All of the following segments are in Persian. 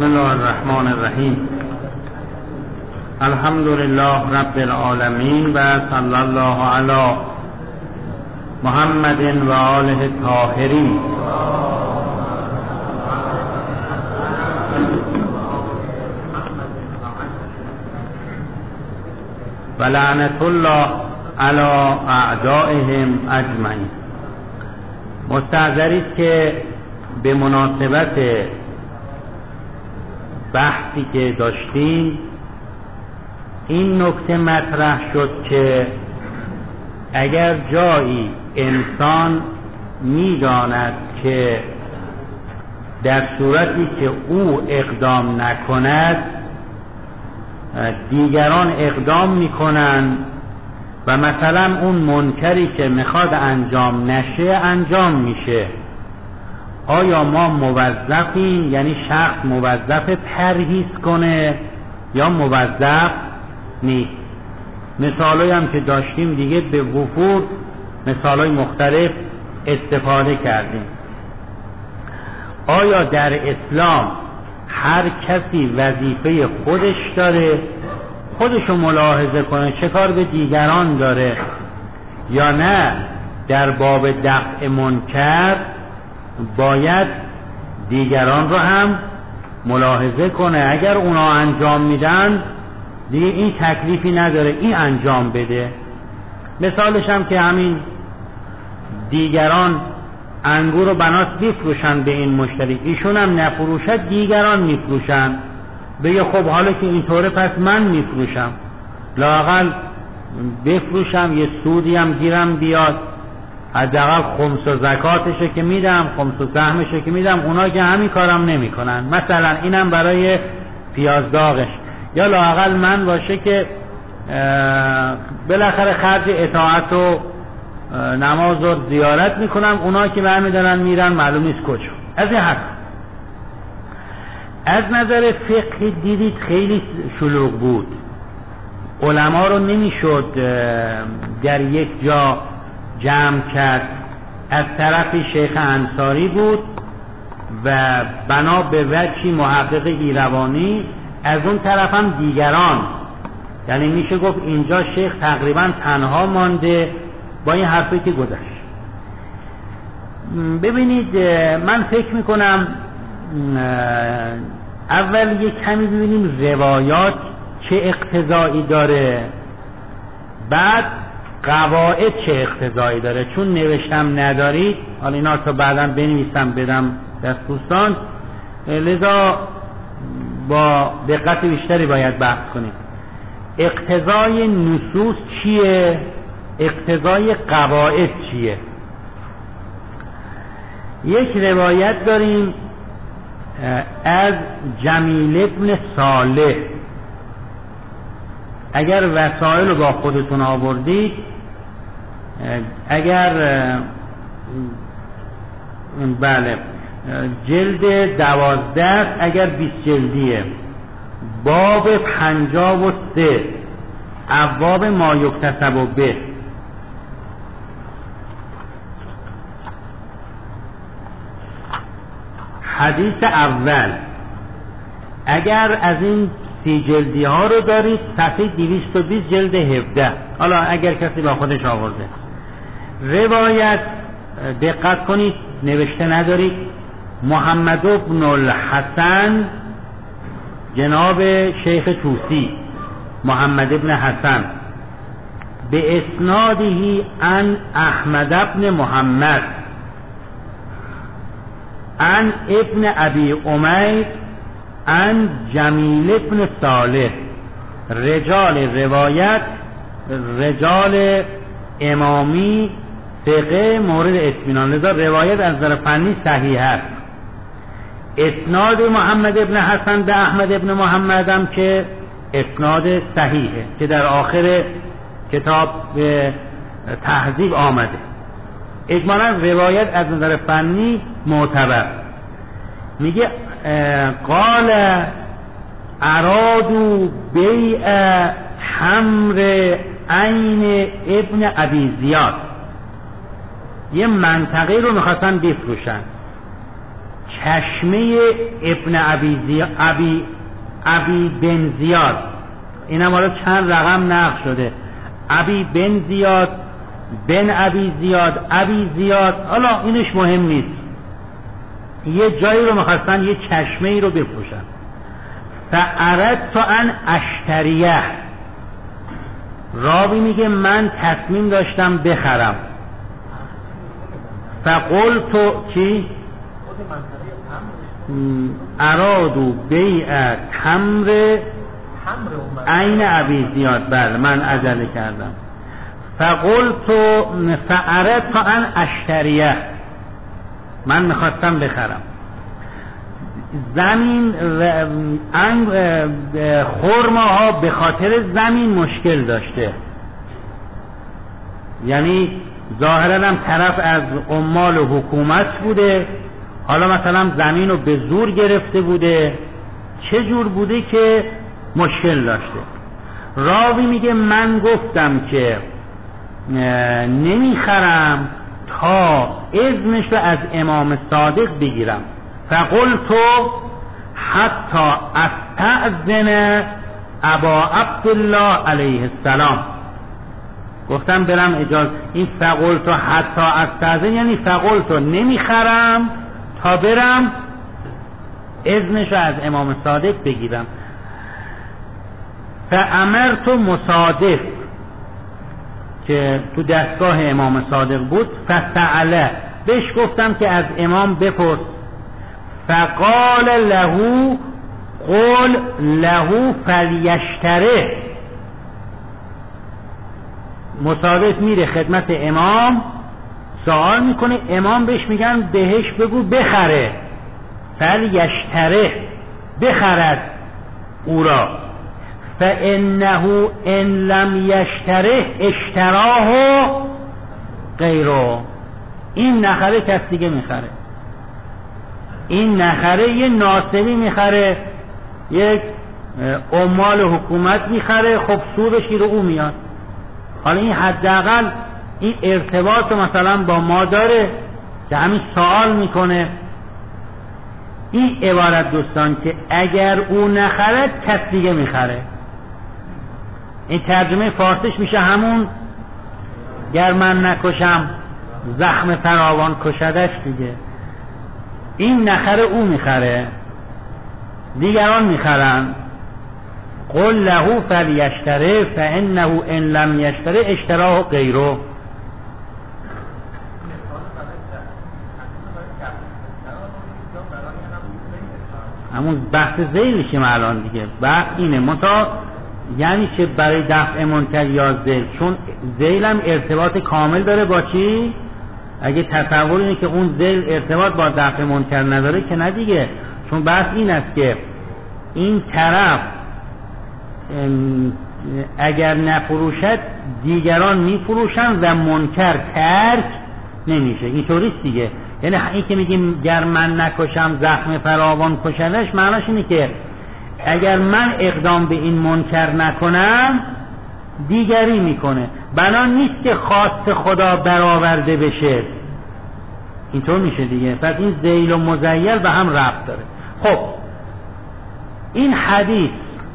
بسم الله الرحمن الرحیم. الحمد لله رب العالمین و صلی الله علی محمد و آله الطاهرین. و لعنت الله علی اعدائهم اجمعین. مستحضرید که به مناسبت بحثی که داشتیم این نکته مطرح شد که اگر جایی انسان می‌داند که در صورتی که او اقدام نکند دیگران اقدام میکنند و مثلا اون منکری که میخواد انجام نشه انجام میشه، آیا ما موظفیم، یعنی شخص موظف پرهیز کنه یا موظف نیست؟ مثالایی هم که داشتیم دیگه به وفور مثالای مختلف استفاده کردیم. آیا در اسلام هر کسی وظیفه خودش داره، خودشو ملاحظه کنه چه کار به دیگران داره، یا نه در باب دفع منکر باید دیگران رو هم ملاحظه کنه؟ اگر اونا انجام میدن دیگه این تکلیفی نداره این انجام بده. مثالش هم که همین دیگران انگور و بنات بفروشن به این مشتری، ایشون هم نفروشد دیگران میفروشن، بگه خب حالا که اینطوره پس من میفروشم، لااقل بفروشم یه سودی هم گیرم بیاد، حداقل خمس و زکاتشه که میدم، خمس و سهمشه که میدم، اونا که همین کارم نمیکنن. مثلا اینم برای پیاز داغش، یا لااقل من باشه که بالاخره خرج اطاعت و نماز و زیارت میکنم، اونا که برمیدارن میرن معلوم نیست کجا. از این حد از نظر فقهی دیدید خیلی شلوغ بود، علما رو نمیشد در یک جا جمع کرد. از طرف شیخ انصاری بود و بنا به وجهی محقق ایروانی، از اون طرف هم دیگران، یعنی میشه گفت اینجا شیخ تقریبا تنها مانده با این حرفی که گذشت. ببینید من فکر میکنم اول یک کمی ببینیم روایات چه اقتضایی داره، بعد قواعد چه اقتضایی داره. چون نوشتم ندارید، حالا اینا تا بعدا بنویسم بدم دست دوستان، لذا با دقت بیشتری باید بحث کنیم. اقتضای نصوص چیه؟ اقتضای قواعد چیه؟ یک روایت داریم از جمیل ابن صالح، اگر وسائل رو با خودتون آوردید، اگر بله جلد 12 اگر 20 جلدیه، باب 53 ابواب ما یکتسب به، حدیث اول. اگر از این 30 جلدی ها رو دارید صفحه 220 جلد 17، حالا اگر کسی با خودش آورده. روایت دقت کنید نوشته ندارید، محمد ابن الحسن جناب شیخ توسی، محمد ابن حسن، به اسناده عن احمد ابن محمد عن ابن ابی امیر عن جمیل ابن صالح. رجال روایت رجال امامی ثقه مورد اطمینان، لذا روایت از نظر فنی صحیح است. اسناد محمد ابن حسن به احمد ابن محمد هم که اسناد صحیحه که در آخر کتاب تهذیب آمده. اجمالا روایت از نظر فنی معتبر. میگه قال ارادو بیع حمر عین ابن ابی زیاد، یه منطقه رو میخواستن بفروشن. چشمه ابن ابی بن زیاد، این هم حالا چند رقم نقل شده، ابی بن زیاد، بن ابی زیاد، ابی زیاد، حالا اینش مهم نیست، یه جایی رو میخواستن یه چشمه ای رو بفروشن. فاردت ان اشتریه، راوی میگه من تصمیم داشتم بخرم. فقلت چی؟ ارادو بیع تمر عین ابی زیاد، بله من عجله کردم. فقلت فاردت ان اشتریه، من میخواستم بخرم. زمین خرماها به خاطر زمین مشکل داشته، یعنی ظاهرا هم طرف از عمال و حکومت بوده، حالا مثلا زمین رو به زور گرفته بوده، چه جور بوده که مشکل داشته. راوی میگه من گفتم که نمیخرم تا اذنش رو از امام صادق بگیرم. فقلت حتی استأذن ابا عبدالله علیه السلام، گفتم برم اجازه، این فقلت حتی استأذن یعنی فقلت نمیخرم تا برم اذنش رو از امام صادق بگیرم. فامرت مصادق که تو دستگاه امام صادق بود، فسأله، بهش گفتم که از امام بپرس. فقال له قل له فلیشتره، مصادق میره خدمت امام سوال میکنه، امام بهش میگن بهش بگو بخره، فلیشتره، بخرد او را. فانه ان لم یشتره اشتراه غیره، این نخره کس دیگه میخره، این نخره یه ناصبی میخره، یک عمال حکومت میخره، خب سودش رو او میاد. حالا این حداقل این ارتباط مثلا با ما داره که همین سوال میکنه. این عبارت دوستان که اگر او نخرد کس دیگه میخره، این ترجمه فارسیش میشه همون گر من نکشم زخم فراوان کشدش دیگه. این نخره او میخره، دیگران میخرن. قل له فلیشتره فانه ان لم یشتره اشتراه غیره. همون بحث ذیلشیم الان دیگه، بحث اینه متا یعنی چه برای دفع منکر یا ذیل، چون ذیل هم ارتباط کامل داره با چی؟ اگه تصور اینه که اون ذیل ارتباط با دفع منکر نداره که نه دیگه، چون بحث این است که این طرف اگر نفروشد دیگران میفروشن و منکر ترک نمیشه، اینطوریست دیگه. یعنی این که میگیم گر من نکشم زخم فراوان کشنش، معناش اینه که اگر من اقدام به این منکر نکنم دیگری میکنه، بنا نیست که خواست خدا برآورده بشه، اینطور میشه دیگه. پس این ذیل و مذیل به هم ربط داره. خب این حدیث،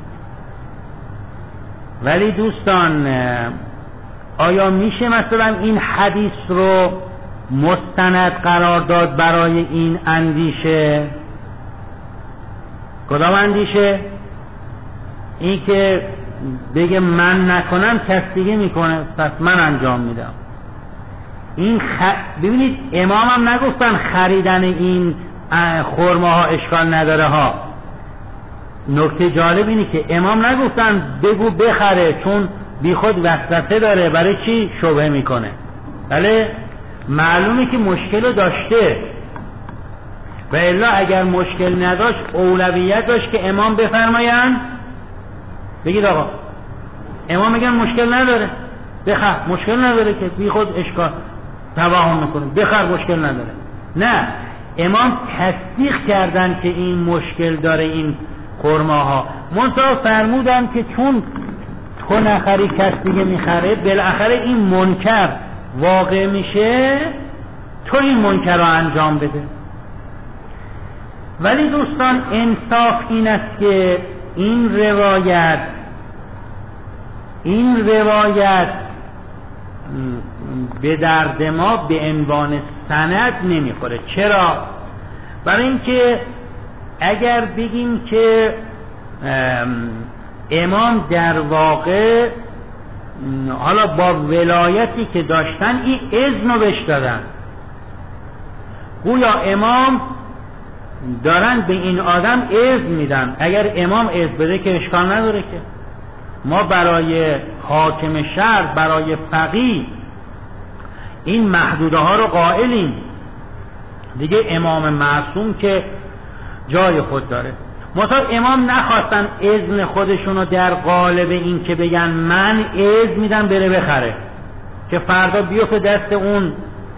ولی دوستان آیا میشه مثلا این حدیث رو مستند قرار داد برای این اندیشه؟ کدام اندیشه؟ این که بگه من نکنم کس دیگه میکنه پس من انجام میدم. این ببینید امام هم نگفتن خریدن این خرماها اشکال نداره ها. نکته جالب اینه که امام نگفتن بگو بخره، چون بی خود وسوسه داره، برای چی شبهه میکنه. بله معلومه که مشکل داشته، و الا اگر مشکل نداشت اولویت داشت که امام بفرماین بگید آقا، امام میگن مشکل نداره بخر، مشکل نداره که بی خود اشکال توهم میکنه، بخر مشکل نداره. نه، امام تصدیق کردن که این مشکل داره این خرماها، منتها فرمودن که چون تو نخری کس دیگه میخره، بالاخره این منکر واقع میشه، تو این منکر رو انجام بده. ولی دوستان انصاف این است که این روایت به درد ما به عنوان سند نمیخوره. چرا؟ برای اینکه اگر بگیم که امام در واقع حالا با ولایتی که داشتن این اذنو بهش دادن، گویا امام دارن به این آدم اذن میدن، اگر امام اذن بده که اشکال نداره که ما برای حاکم شهر، برای فقیه این محدوده ها رو قائلیم دیگه. امام معصوم که جای خود داره. مثلا امام نخواستن اذن خودشونو در قالب این که بگن من اذن میدم بره بخره، که فردا بیفته دست اون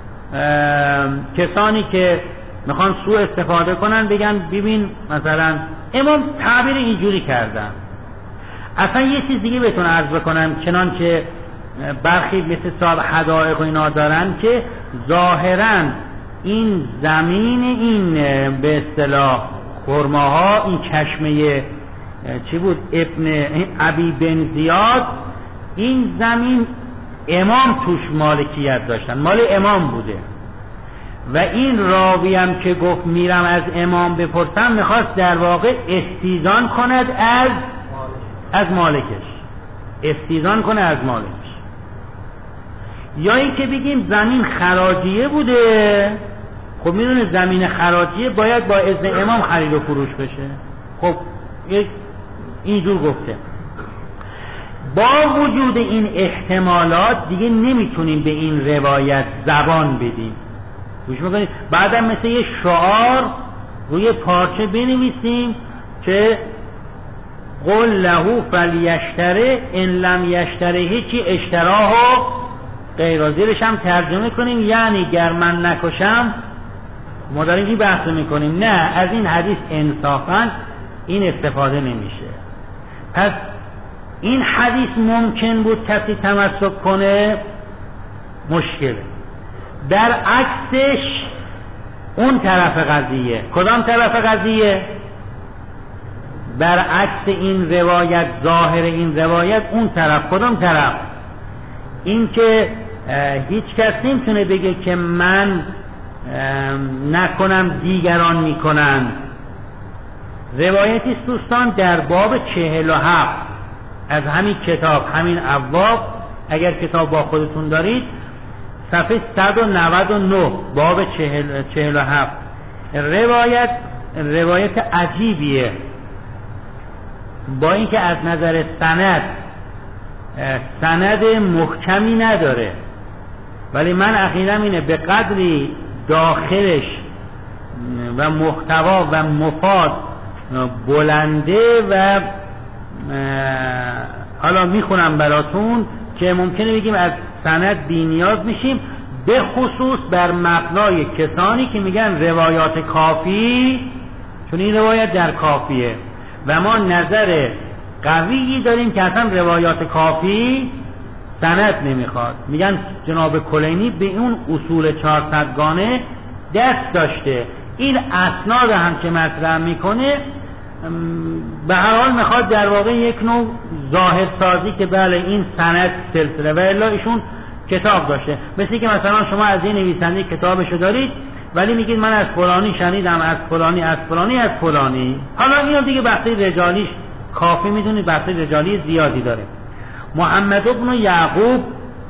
کسانی که میخوان سوء استفاده کنن، بگن ببین مثلا امام تعبیر اینجوری کردن. اصلا یه چیز دیگه بهتون عرض بکنم، چنانچه برخی مثل صاحب حدائق و اینا دارن که ظاهرا این زمین، این به اصطلاح خرماها، این چشمه چی بود ابن ابی بن زیاد، این زمین امام توش مالکیت داشتن، مال امام بوده. و این راوی هم که گفت میرم از امام بپرسم، میخواست در واقع استیزان کند از مالکش، استیزان کنه از مالکش. یا این که بگیم زمین خراجیه بوده، خب میدونه زمین خراجیه باید با اذن امام خرید و فروش بشه، خب اینجور گفته. با وجود این احتمالات دیگه نمیتونیم به این روایت زبان بدیم. گوش میکنید؟ بعدم مثل یه شعار روی پارچه بنویسیم که قل له فلیشتره ان لم یشتره هیچی اشتراه و غیر، زیرش هم ترجمه کنیم یعنی گر من نکشم. ما داریم این بحث میکنیم، نه از این حدیث انصافا این استفاده نمیشه. پس این حدیث ممکن بود کسی تمسک کنه، مشکله. در عکسش اون طرف قضیه، کدام طرف قضیه؟ برعکس این روایت، ظاهر این روایت اون طرف. کدام طرف؟ این که هیچ کس نمیتونه بگه که من نکنم دیگران میکنن. روایتی است دوستان در باب 47 از همین کتاب، همین ابواب، اگر کتاب با خودتون دارید، صفحه 199 باب 47. روایت عجیبیه، با اینکه از نظر سند محکمی نداره، ولی من عقیدم اینه به قدری داخلش و محتوا و مفاد بلنده و حالا میخونم براتون که ممکنه بگیم از سند بی‌نیاز میشیم، به خصوص بر مبنای کسانی که میگن روایات کافی، چون این روایت در کافیه و ما نظر قویی داریم که اصلا روایات کافی سند نمیخواد. میگن جناب کلینی به اون اصول 400 گانه دست داشته، این اسناد هم که مطرح میکنه به هر حال میخواد در واقع یک نوع ظاهر سازی که بله این سند سلسله، و الا ایشون کتاب داشته. مثل که مثلا شما از این نویسنده کتابشو دارید ولی میگید من از فلانی شنیدم، از فلانی از فلانی از فلانی. حالا اینو دیگه بحثی رجالیش کافی میدونید، بحثی رجالی زیادی داره. محمد ابن یعقوب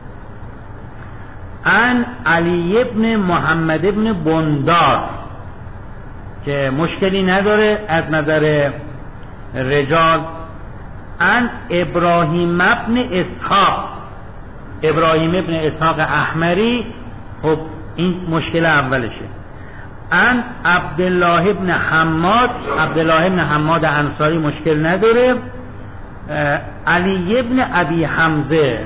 عن علی ابن محمد ابن بندار، که مشکلی نداره از نظر رجال. عن ابراهیم ابن اسحاق، ابراهیم ابن اسحاق احمری، خب این مشکل اولشه. عن عبدالله ابن حماد، عبدالله ابن حماد انصاری مشکل نداره. علی ابن ابی حمزه،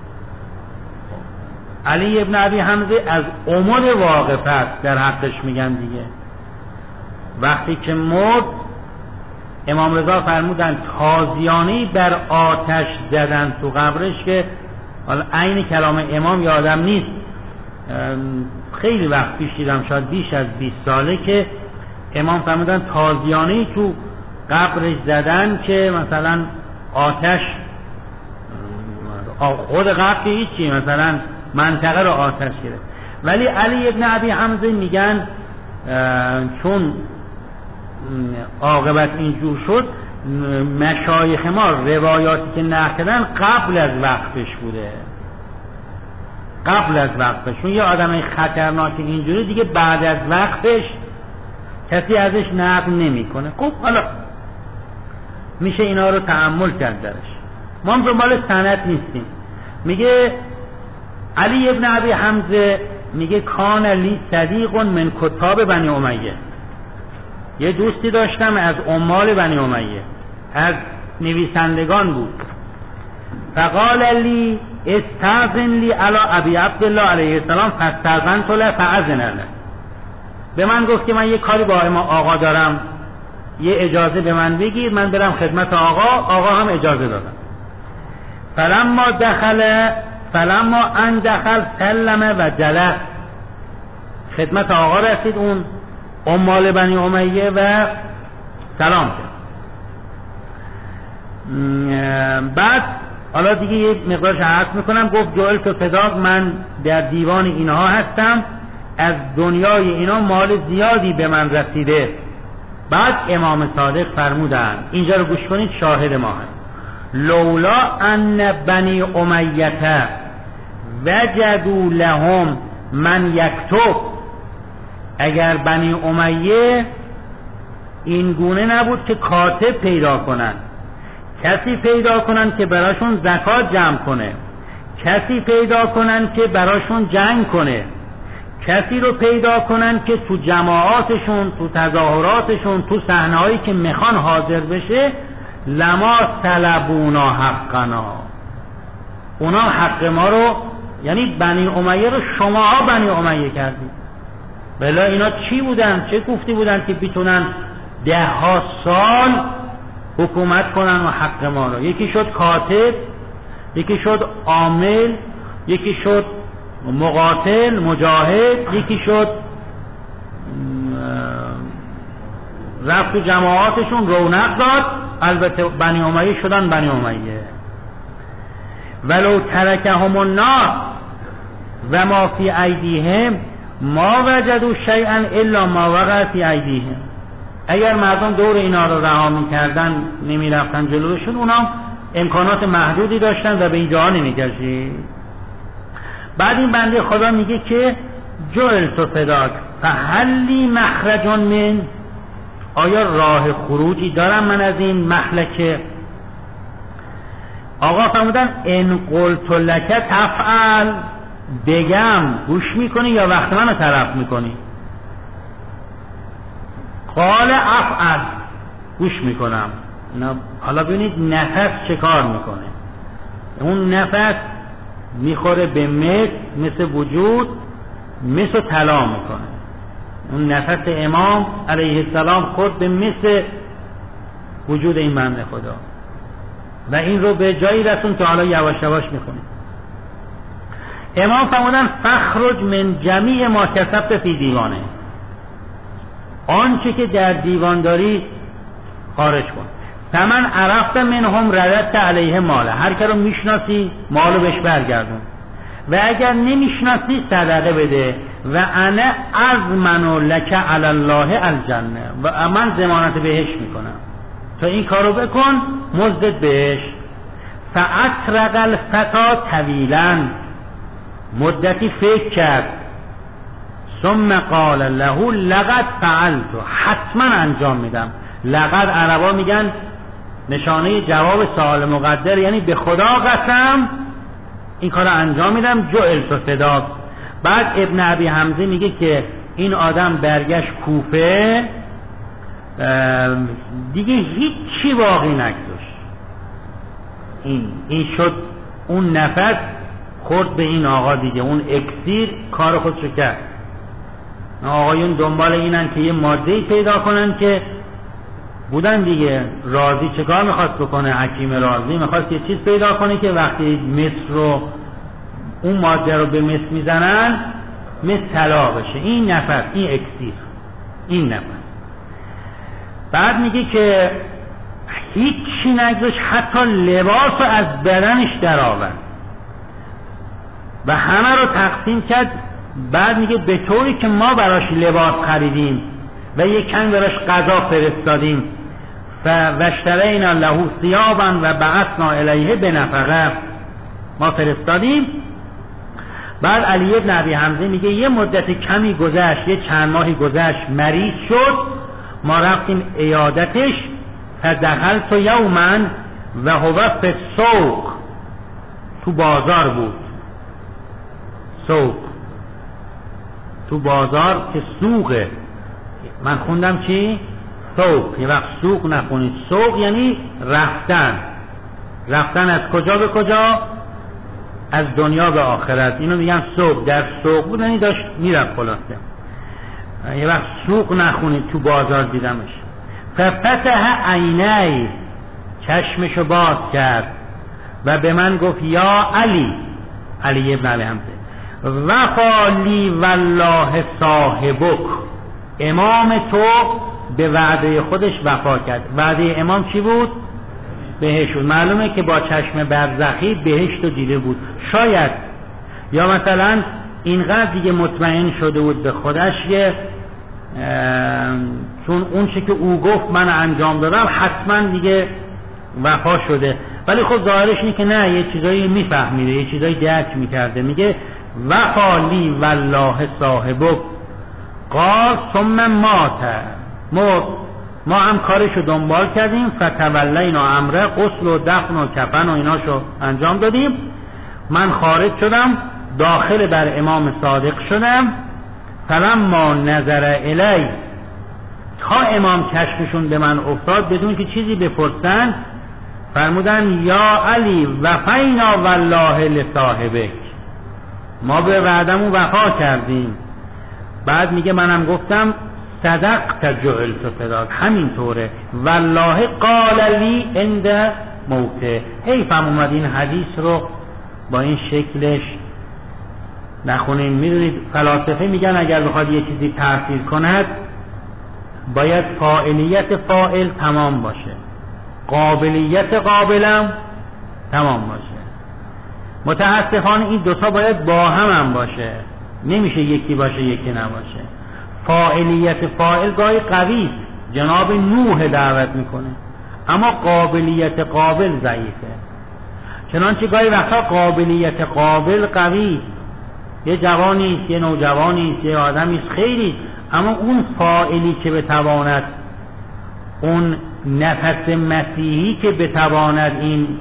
علی ابن ابی حمزه از عمر واقف است، در حقش میگن دیگه. وقتی که مرد امام رضا فرمودن تازیانه‌ای بر آتش زدن تو قبرش، که حالا عین کلام امام یادم نیست، خیلی وقت پیش دیدم، شاید بیش از 20 ساله، که امام فرمودن تازیانه‌ای تو قبرش زدن که مثلا آتش خود قبر که هیچی، مثلا منطقه رو آتش گرفت. ولی علی ابن ابی حمزه میگن چون عاقبت اینجور شد، مشایخ ما روایاتی که نقل کردن قبل از وقتش بوده، قبل از وقتش. چون یه آدم خطرناک اینجوری دیگه بعد از وقتش کسی ازش نقل نمیکنه. خب حالا میشه اینا رو تأمل کرد درش. ما هم دنبال سند نیستیم. میگه علی ابن ابی حمزه میگه کان لی صدیق من کتاب بنی امیه، یه دوستی داشتم از عمال بنی امیه، از نویسندگان بود. فقال لی استاذن لی علی ابی عبدالله علیه السلام فاستاذنت له فاذن له. به من گفت که من یه کاری با آقا دارم، یه اجازه به من بگیر من برم خدمت آقا هم اجازه دادم. فلما ان دخل سلم و جلس، خدمت آقا رسید اون عمال بنی امیه و سلام کرد. بعد حالا دیگه یک مقدارش عرض میکنم. گفت جوئل تو فداک، من در دیوان اینها هستم، از دنیای اینا مال زیادی به من رسیده. بعد امام صادق فرمودن، اینجا رو گوش کنید، شاهد ما هست، لولا ان بنی امیه وجدوا لهم من یکتب، اگر بنی امیه این گونه نبود که کاتب پیدا کنن، کسی پیدا کنن که براشون زکات جمع کنه، کسی پیدا کنن که براشون جنگ کنه، کسی رو پیدا کنن که تو جماعاتشون، تو تظاهراتشون، تو صحنه‌هایی که میخوان حاضر بشه، لما طلبونا حقنا، اونا حق ما رو، یعنی بنی امیه رو شماها بنی امیه کردید. بلا اینا چی بودن؟ چه گفتی بودن که بیتونن 10 سال حکومت کنن و حق ما رو؟ یکی شد کاتب، یکی شد عامل، یکی شد مقاتل مجاهد، یکی شد رفت تو جماعاتشون رونق داد. البته بنی امیه شدن بنی امیه. ولو ترکهم الناس و ما فی ایدیهم ما وجدوا شیئا الا ما وقع فی ایدیهم. اگر مردم دور اینا رو رها می‌کردن، نمی‌رفتن جلوشون، اونا امکانات محدودی داشتن و به اینجا نمی‌گشتن. بعد این بنده خدا میگه که جعلت فداک فهل لی مخرج من، آیا راه خروجی دارم من از این مهلکه؟ آقا فرمودن ان قلت لک تفعل، بگم گوش میکنی یا وقت منو طرف میکنی؟ قال افعل، گوش میکنم. حالا ببینید نفس چه کار میکنه. اون نفس میخوره به مثل وجود، مثل طلا میکنه. اون نفس امام علیه السلام خود به مثل وجود این بنده خدا، و این رو به جایی رسون که حالا یواش یواش میخونیم. امام فرمودن فخرج من جمیع ما کسبت فی دیوانه، آنچه که در دیوان داری خارج کن. فمن عرفت منهم رددت علیه ماله، هر که رو میشناسی مالو بهش برگردون، و اگر نمیشناسی صدقه بده. و انا اضمن لک علی الله الجنه، و من ضمانت بهش میکنم تا این کارو بکن مزدت بهش. فاطرق الفتا طویلا، مدتی فکر کرد. ثم قال له لقد فعلت، حتما انجام میدم. لقد عربا میگن نشانه جواب سوال مقدر، یعنی به خدا قسم این کار انجام میدم. جعلت فداک. بعد ابن ابی حمزه میگه که این آدم برگشت کوفه، دیگه هیچی باقی نگذاشت. این شد اون نفس خورد به این آقا دیگه، اون اکسیر کار خودشو کرد. آقایون دنبال اینن که یه ماده‌ای پیدا کنن که بودن دیگه. رازی چه کار میخواست بکنه؟ حکیم رازی میخواست یه چیز پیدا کنه که وقتی مصر رو، اون ماده رو به مصر میزنن، مصر طلا بشه. این نفس، این اکسیر، این نفس. بعد میگه که هیچی نگذاشت، حتی لباس رو از بدنش در آورد و همه رو تقسیم کرد. بعد میگه به طوری که ما براش لباس خریدیم و یک کمی براش غذا فرستادیم، واشترینا له ثیابا و بعثنا الیه بنفقه، ما فرستادیم. بعد علی بن ابی حمزه میگه یه مدت کمی گذشت، یه چند ماهی گذشت، مریض شد، ما رفتیم عیادتش. فدخلت یوما و هو فی السوق، تو بازار بود، سوق تو بازار که سوقه، من خوندم چی؟ سوق. یه وقت سوق نخونید، سوق یعنی رفتن از کجا به کجا؟ از دنیا به آخرت. اینو میگن سوق. در سوق بود یعنی داشت میرفت خلاصه. یه وقت سوق نخونید، تو بازار دیدمش. ففتح عینی، چشمشو باز کرد و به من گفت یا علی ابن ابی حمزه وقالی والله صاحبک، امام تو به وعده خودش وفا کرد. وعده امام چی بود؟ بهشت بود. معلومه که با چشم برزخی بهشت رو دیده بود شاید، یا مثلا اینقدر دیگه مطمئن شده بود به خودش که چون اون چه که او گفت من انجام دادم حتما دیگه وفا شده. ولی خب ظاهرش اینه که نه، یه چیزایی میفهمیده، یه چیزایی درک میکرده. میگه وقالی والله صاحبک قال ثم مات، ما هم کارشو دنبال کردیم. فتولینا امره، غسل و دفن و کفن و ایناشو انجام دادیم. من خارج شدم، داخل بر امام صادق شدم. فلما نظر الی، تا امام چشمشون به من افتاد بدون که چیزی بپرسن، فرمودن یا علی وفینا والله لصاحبک، ما به وعدمون وفا کردیم. بعد میگه منم گفتم صدقت جعلت فداک، همینطوره. والله قال لی عند موته. حیفم اومد این حدیث رو با این شکلش نخونیم. میدونید فلاسفه میگن اگر بخواد یه چیزی تأثیر کند باید فاعلیت فاعل تمام باشه، قابلیت قابلم تمام باشه. متاسفانه این دوتا باید با هم باشه، نمیشه یکی باشه یکی نباشه. فاعلیت فاعل گاهی قوی، جناب نوح دعوت میکنه، اما قابلیت قابل ضعیفه. چنانچه گاهی وقتا قابلیت قابل قوی، یه جوانی، یه نوجوانی، یه آدمی خیلی، اما اون فاعلی که بتواند، اون نفس مسیحی که بتواند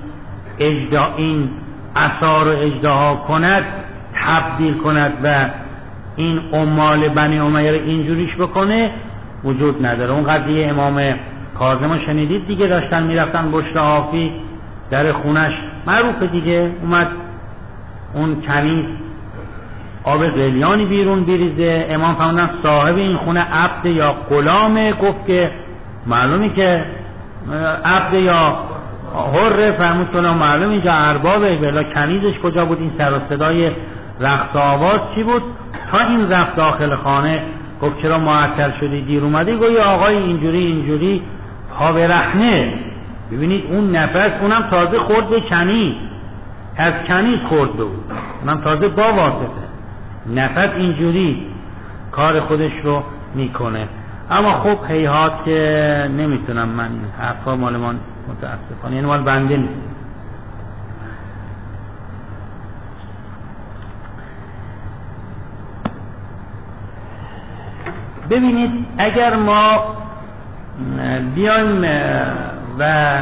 این اثار رو اجدها کند، تبدیل کند و این عمال بنی امیه رو اینجوریش بکنه، وجود نداره. اون قضیه امام کاظم رو شنیدید دیگه، داشتن میرفتن بشت حافی در خونش، معروفه دیگه، اومد اون کنیز آب قلیانی بیرون بریزه. امام فرمودن صاحب این خونه عبد یا غلامه؟ گفت که معلومی که عبد یا حره. فرمود که معلوم اینجا اربابه، بلا کنیزش کجا بود؟ این سر و صدای رقص آواز چی بود؟ تا این رفت داخل خانه، گفت چرا معطل شدی دیر اومدی؟ گفت آقای اینجوری پا به رخنه. ببینید اون نفس، اونم تازه خورد به کنیز، از کنیز خورد بود، اونم تازه با واسطه نفس اینجوری کار خودش رو میکنه. اما خب هیهات که نمیتونم من این حرفا مال من متاسفانه، یعنی مال بنده نیست. ببینید اگر ما بیایم و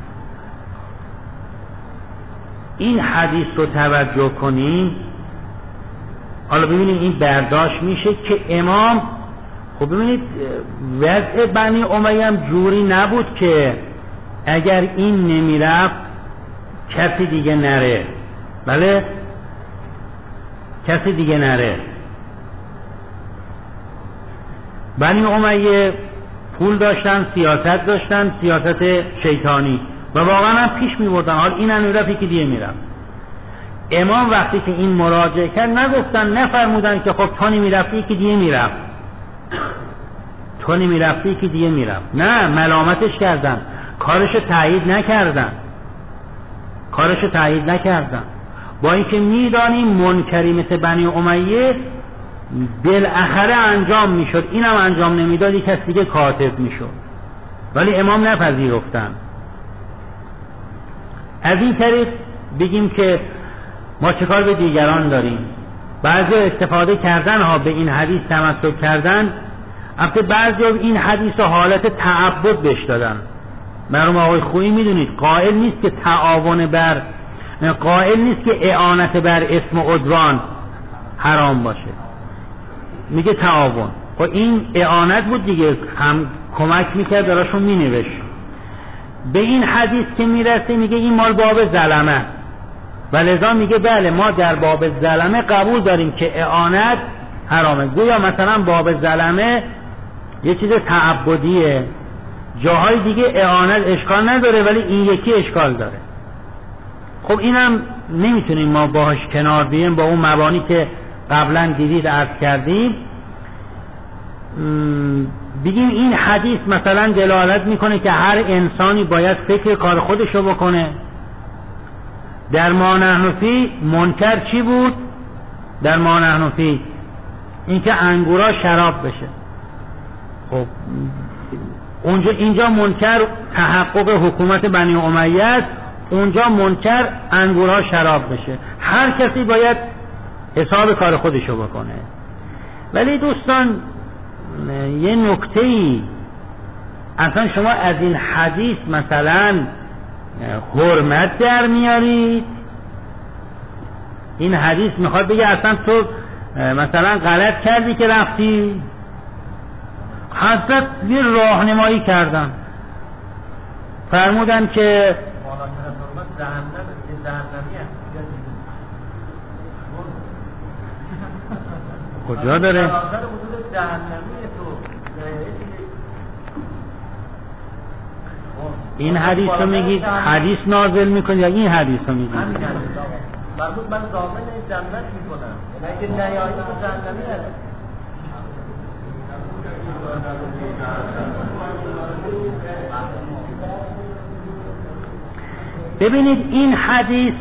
این حدیث رو توجه کنیم، حالا ببینید این برداشت میشه که امام، خب ببینید وضع بنی امیه هم جوری نبود که اگر این نمیرفت کسی دیگه نره. بله، کسی دیگه نره. بنی امیه پول داشتن، سیاست داشتن، سیاست شیطانی، و واقعا هم پیش میبردن. حال این هم میرفت که دیگه میرفت. امام وقتی که این مراجعه کرد نگفتن، نفرمودن که خب تانی میرفتی که دیگه میرفت، تو نمیرفتی که دیگه میرفت. نه، ملامتش کردن، کارشو تایید نکردن. با اینکه میدانیم منکری مثل بنی امیه بالاخره انجام میشد، اینم انجام نمیداد کسی دیگه کاتب میشد، ولی امام نپذیرفتن. از این طریق بگیم که ما چه کار به دیگران داریم. بعضی استفاده کردن ها به این حدیث تمسک کردن، البته بعضی این حدیث رو حالت تعبد بهش دادن. مرحوم آقای خویی میدونید قائل نیست که تعاون بر، قائل نیست که اعانت بر اسم و عدوان حرام باشه، میگه تعاون. خب این اعانت بود دیگه، هم کمک میکرد دراشون مینوشت. به این حدیث که میرسه میگه این مال باب ظلمه، و لذا میگه بله ما در باب ظلمه قبول داریم که اعانت حرامه. گویا مثلا باب ظلمه یه چیز تعبدیه، جاهای دیگه اعانت اشکال نداره ولی این یکی اشکال داره. خب اینم نمیتونیم ما باهاش کنار بیاییم با اون مبانی که قبلا دیدید عرض کردیم. بگیم این حدیث مثلا دلالت میکنه که هر انسانی باید فکر کار خودشو بکنه. در ما نحن فی منکر چی بود؟ در ما نحن فی اینکه انگورا شراب بشه. خب اینجا منکر تحقق حکومت بنی امیه است، اونجا منکر انگورها شراب بشه. هر کسی باید حساب کار خودشو بکنه. ولی دوستان یه نکته‌ای، اصلا شما از این حدیث مثلا حرمت در میارید. این حدیث میخواد بگه اصلا تو مثلا غلط کردی که رفتی. حضرت یه راهنمایی کردن، فرمودن که کجا داره؟ این حدیث رو میگید حدیث نازل میکنید یا این حدیث رو میگید؟ مرمود من ضامن جنت میکنم، اگه نیایی تو جهنمی هست. ببینید این حدیث،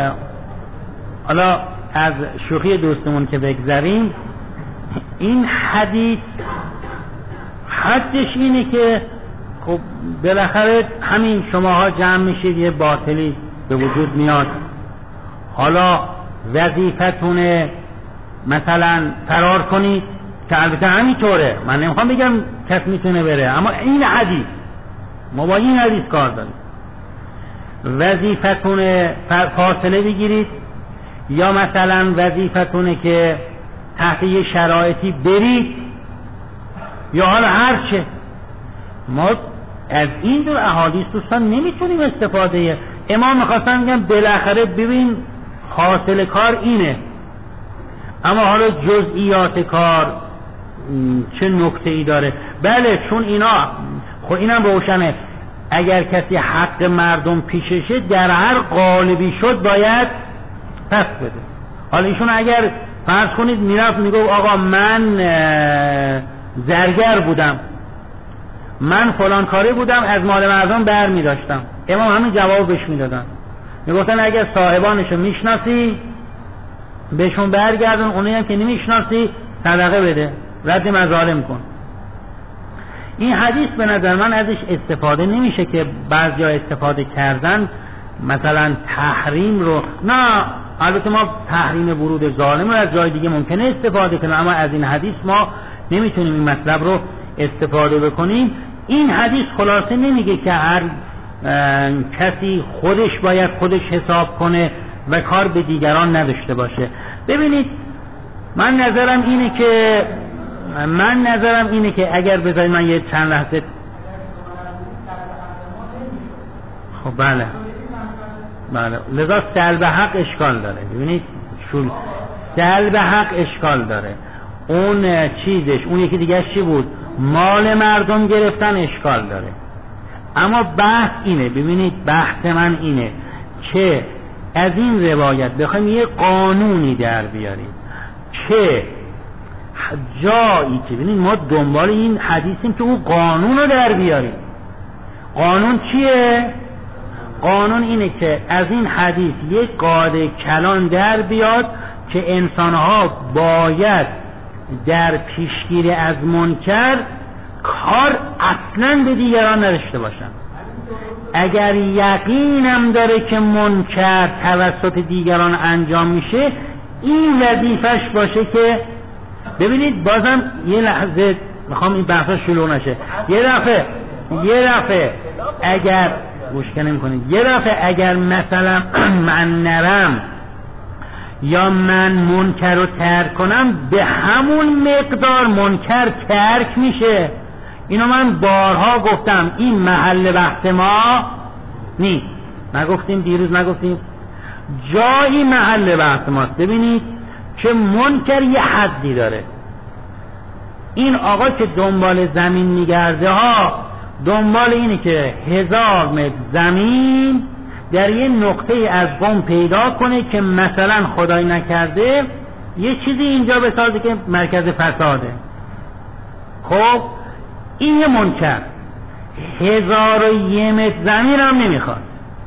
حالا از شوخی دوستمون که بگذریم، این حدیث حدش اینه که خب بالاخره همین شماها جمع میشید یه باطلی به وجود میاد، حالا وظیفتونه مثلا فرار کنید که البته همینطوره، من نمیخوام بگم کس میتونه بره، اما این حدیث ما با این حدیث کار داریم. وظیفتونه فاصله بگیرید یا مثلا وظیفتونه که تحت یه شرایطی برید یا حالا هرچه. ما از این دور احادیث دوستان نمیتونیم استفاده. امام میخواستن میگن بالاخره ببین حاصل کار اینه، اما حالا جزئیات کار چه نکته ای داره. بله چون اینا خب اینم روشنه، اگر کسی حق مردم پیششه در هر قالبی شد باید پس بده. حالا ایشون اگر فرض کنید میرفت میگو آقا من زرگر بودم، من فلان کاری بودم، از مال مردم بر میداشتم، امام همین جواب بهش میدادن، میگفتن اگر صاحبانشو میشناسی بهشون برگردون، اونایی هم که نمیشناسی صدقه بده، رد مظالم کن. این حدیث به نظر من ازش استفاده نمیشه که بعضیا استفاده کردن مثلا تحریم رو، نه البته ما تحریم ورود ظالم رو از جای دیگه ممکنه استفاده کنیم، اما از این حدیث ما نمیتونیم این مطلب رو استفاده بکنیم. این حدیث خلاصه نمیگه که هر کسی خودش باید خودش حساب کنه و کار به دیگران نداشته باشه. ببینید من نظرم اینه که اگر بذارید من یه چند لحظه خب بله لذا سلب حق اشکال داره. ببینید سلب حق اشکال داره، اون چیزش اون یکی دیگه چی بود، مال مردم گرفتن اشکال داره. اما بحث اینه، ببینید بحث من اینه که از این روایت بخوایم یه قانونی در بیاریم که جایی که ببینید ما دنبال این حدیثیم که او قانون رو در بیاریم. قانون چیه؟ قانون اینه که از این حدیث یک قاعده کلان در بیاد که انسانها باید در پیشگیری از منکر کار اصلا به دیگران نداشته باشن. اگر یقینم داره که منکر توسط دیگران انجام میشه، این وظیفش باشه که ببینید بازم یه لحظه میخوام این بحثا شلوغ نشه. یه دفعه اگر گوش نمی‌کنید، یه دفعه اگر مثلا من نرم یا من منکر رو ترک کنم، به همون مقدار منکر ترک میشه. اینو من بارها گفتم، این محل بحث ما نیست. نگفتیم دیروز؟ نگفتیم جایی محل بحث ماست. ببینید که منکر یه حدی داره. این آقا که دنبال زمین میگرده ها، دنبال اینه که 1000 متر زمین در یه نقطه از قم پیدا کنه که مثلا خدای نکرده یه چیزی اینجا بسازه که مرکز فساده. خب این یه منکر 1001 متر زمین هم نمیخواد.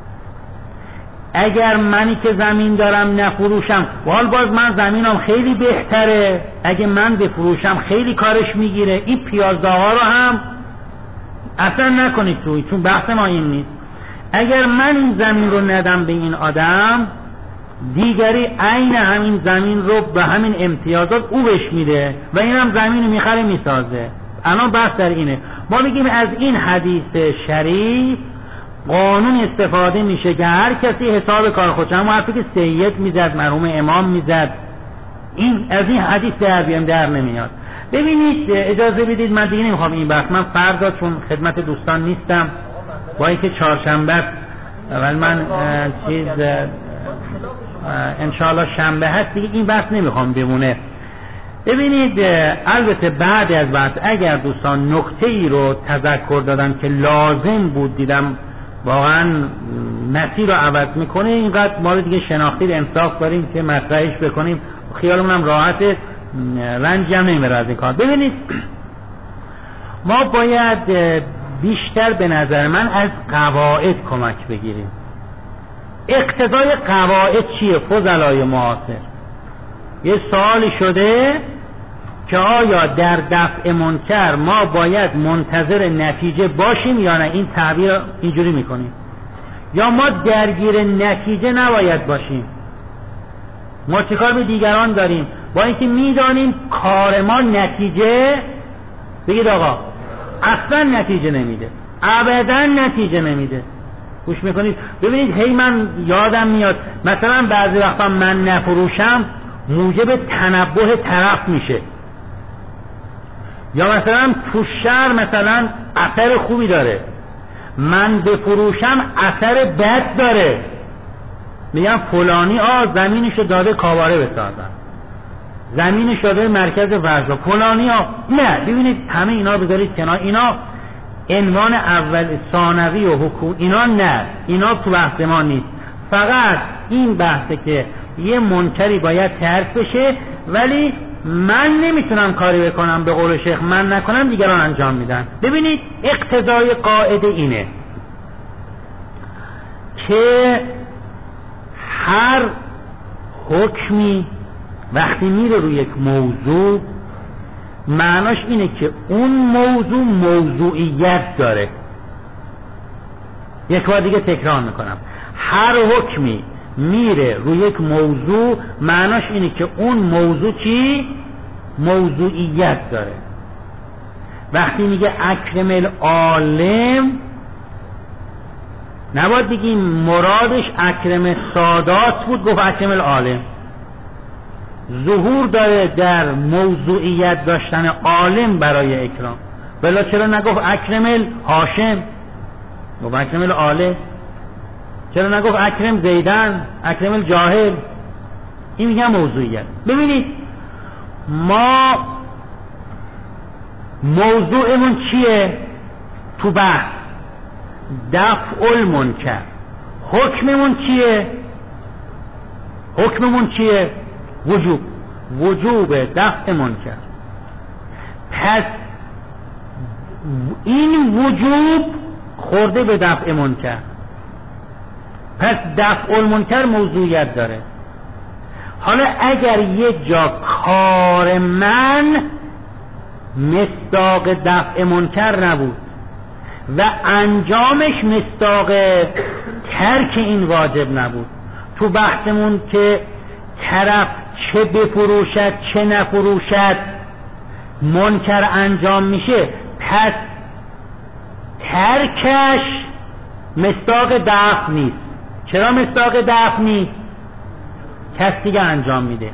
اگر منی که زمین دارم نفروشم، باز من زمینم خیلی بهتره، اگه من بفروشم خیلی کارش میگیره، این پیازداغا رو هم اصلا نکنید توی، چون بحث ما این نیست. اگر من این زمین رو ندم به این آدم، دیگری عین همین زمین رو به همین امتیازات او بهش میده و این هم زمین رو میخره میسازه. الان بحث در اینه. ما میگیم از این حدیث شریف قانون استفاده میشه که هر کسی حساب کار خودش، همون حرفی که سید میزد، مرحوم امام میزد، این از این حدیث در نمیاد. ببینید اجازه بدید من دیگه نمیخوام این بحث، من فردا چون خدمت دوستان نیستم، با اینکه چهارشنبه اول من انشاءالله شنبه هست دیگه، این بحث نمیخوام بمونه. ببینید البته بعد از بحث اگر دوستان نکته ای رو تذکر دادن که لازم بود، دیدم واقعا مسیر رو عوض میکنه، اینقدر ما رو دیگه شناختی انصاف داریم که مطرحش بکنیم، خیالمون هم راحت، رنجی هم نمیبره از این کار. ببینید ما باید بیشتر به نظر من از قواعد کمک بگیریم. اقتضای قواعد چیه فضلای معاصر؟ یه سوالی شده که آیا در دفع منکر ما باید منتظر نتیجه باشیم یا نه؟ این تعبیر اینجوری میکنیم. یا ما درگیر نتیجه نباید باشیم؟ ما چیکار به دیگران داریم با اینکه میدانیم کار ما نتیجه، بگید آقا اصلا نتیجه نمیده، ابدا نتیجه نمیده. گوش میکنید؟ ببینید هی من یادم میاد مثلا بعضی وقتا من نفروشم موجب تنبه طرف میشه، یا مثلا تو شهر مثلا اثر خوبی داره، من بفروشم اثر بد داره، میگم فلانی زمینشو داده کاباره بسازن، زمینش داده مرکز ورزا، فلانی نه. ببینید همه اینا بذارید کنار، اینا عنوان اول ثانوی و حقوق، اینا نه، اینا تو بحث ما نیست. فقط این بحثه که یه منکری باید ترک بشه، ولی من نمیتونم کاری بکنم، به قول شیخ من نکنم دیگران انجام میدن. ببینید اقتضای قاعده اینه که هر حکمی وقتی میره روی یک موضوع، معناش اینه که اون موضوع موضوعیت داره. یک بار دیگه تکرار میکنم، هر حکمی میره روی یک موضوع، معناش اینه که اون موضوع چی؟ موضوعیت داره. وقتی میگه اکرم العالم، نباید بگیم مرادش اکرم سادات بود، گفت اکرم العالم. ظهور داره در موضوعیت داشتن عالم برای اکرام، بلا چرا نگفت اکرم الهاشم، گفت اکرم العالم؟ چرا نگفت اکرم زیدن، اکرم الجاهل؟ این میگم موضوعیت. ببینید ما موضوعمون چیه تو بحث؟ دفع المنکر. حکممون چیه؟ حکممون چیه؟ وجوب دفع منکر. پس این وجوب خورده به دفع منکر، پس دفع المنکر موضوعیت داره. حالا اگر یک جا کار من مصداق دفع منکر نبود و انجامش مصداق ترک این واجب نبود، تو بحثمون که طرف چه بفروشد چه نفروشد منکر انجام میشه، پس ترکش مصداق دفع نیست. چرا مصداق دفع نیست؟ کس دیگه انجام میده.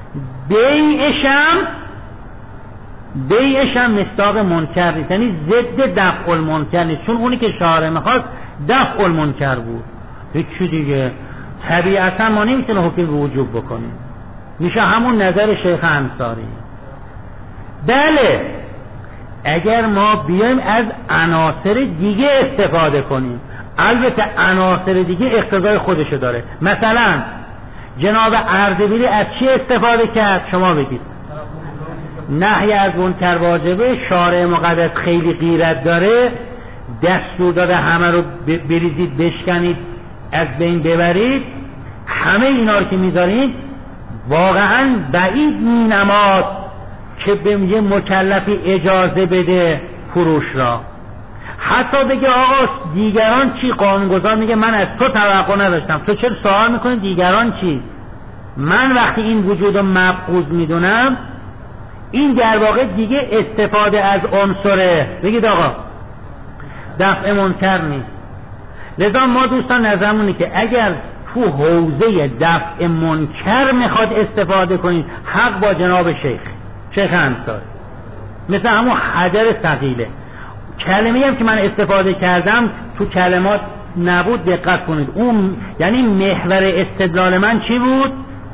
بیعشم مصداق منکر نیست، یعنی ضد دفع المنکر نیست، چون اونی که شارع میخواست دفع المنکر بود. هیچی دیگه طبیعتا ما نمیتونه حکم وجوب بکنیم، میشه همون نظر شیخ انصاری. بله اگر ما بیایم از عناصر دیگه استفاده کنیم، البته عناصر دیگه اقتضای خودشو داره. مثلا جناب اردبیلی از چی استفاده کرد؟ شما بگید. نهی از منکر واجبه، شارع مقدس خیلی غیرت داره، دستور داده همه رو بریزید بشکنید از بین ببرید، همه اینا رو که میذارید واقعا بعید مینماد که به یه مکلفی اجازه بده فروش را. حتی بگه آقا دیگران چی؟ قانونگذار میگه من از تو توقع نداشتم، تو چرا سوال میکنی دیگران چی؟ من وقتی این وجود رو مبغوض میدونم، این در واقع دیگه استفاده از عنصره. بگید آقا دفع منکر نیست. لذا ما دوستان نظرمونه که اگر تو حوزه دفع منکر میخواد استفاده کنید، حق با جناب شیخ انصاری، مثل همون حجر ثقیله. کلمه‌ای هم که من استفاده کردم تو کلمات نبود، دقت کنید. اون یعنی محور استدلال من چی بود؟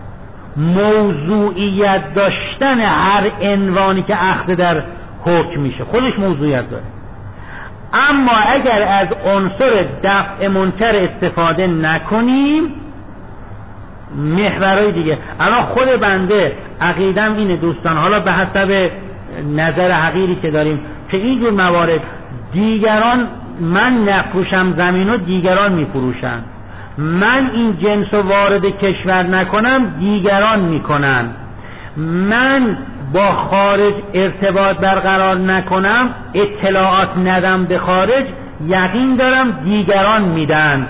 موضوعیت داشتن هر عنوانی که اخذ در حکم میشه، خودش موضوعیت داره. اما اگر از عنصر دفع منکر استفاده نکنیم، محورهای دیگه. اما خود بنده عقیدم اینه دوستان، حالا به حسب نظر حقیری که داریم، که اینجور موارد دیگران، من نفروشم زمین و دیگران میفروشن، من این جنس رو وارد کشور نکنم دیگران میکنن، من با خارج ارتباط برقرار نکنم، اطلاعات ندم به خارج، یقین دارم دیگران میدن.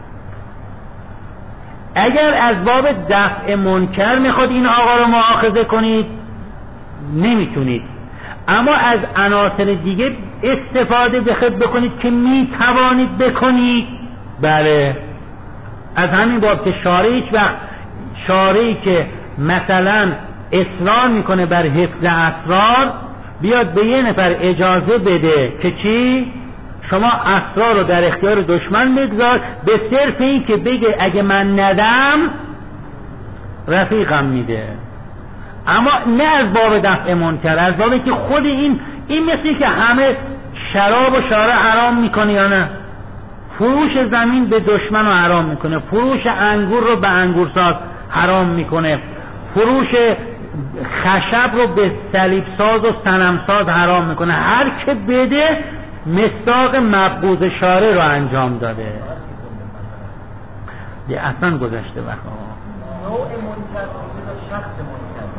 اگر از باب دفع منکر میخواد این آقا رو مؤاخذه کنید نمیتونید، اما از عناصر دیگه استفاده بکنید که میتوانید بکنید. بله از همین باب که شارعی که مثلا اصرار میکنه بر حفظ اسرار، بیاد به یه نفر اجازه بده که چی؟ شما اسرار رو در اختیار دشمن بگذار، به صرف این که بگه اگه من ندم رفیقم میده. اما نه از باب دفع منکر، از بابی که خود این مثلی که همه شراب و شارع حرام میکنه یا نه، فروش زمین به دشمن رو حرام میکنه، فروش انگور رو به انگورساز حرام میکنه، فروش خشب رو به صلیبساز و صنمساز حرام میکنه. هر که بده مصداق مبغوض شارع رو انجام داده. اصلا گذشته وقت